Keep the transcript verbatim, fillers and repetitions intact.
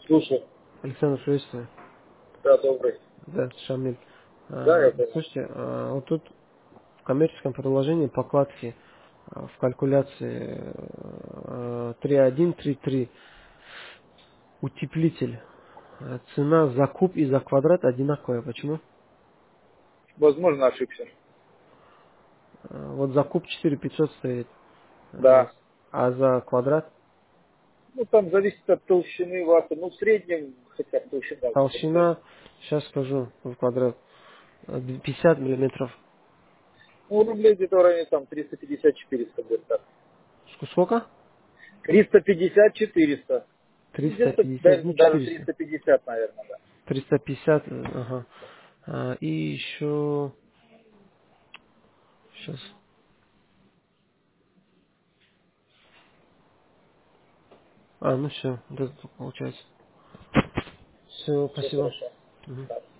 Слушай, Александр, приветствую. да, добрый. Да, Шамиль. Да, А, я понял. Слушайте, а, вот тут в коммерческом предложении покладки а, в калькуляции а, три один три три утеплитель. А, Цена за куб и за квадрат одинаковая. Почему? Возможно, ошибся. А, Вот за куб четыре пятьсот стоит, а Да. а за квадрат Ну, там зависит от толщины ваты. Ну, в среднем, хотя бы толщина где-то стоит. толщина, сейчас скажу, в квадрат, а, пятьдесят миллиметров. Ну, рублей где-то в районе там триста пятьдесят четыреста где-то. Ск- Сколько? триста пятьдесят четыреста. Ну, Триста где-то пятьдесят, даже, ну даже четыреста. триста пятьдесят, наверное, да. Триста пятьдесят, э, ага. А, И еще, сейчас. А, ну все, вот это получается. Все, Все спасибо. хорошо. Мгм. Да.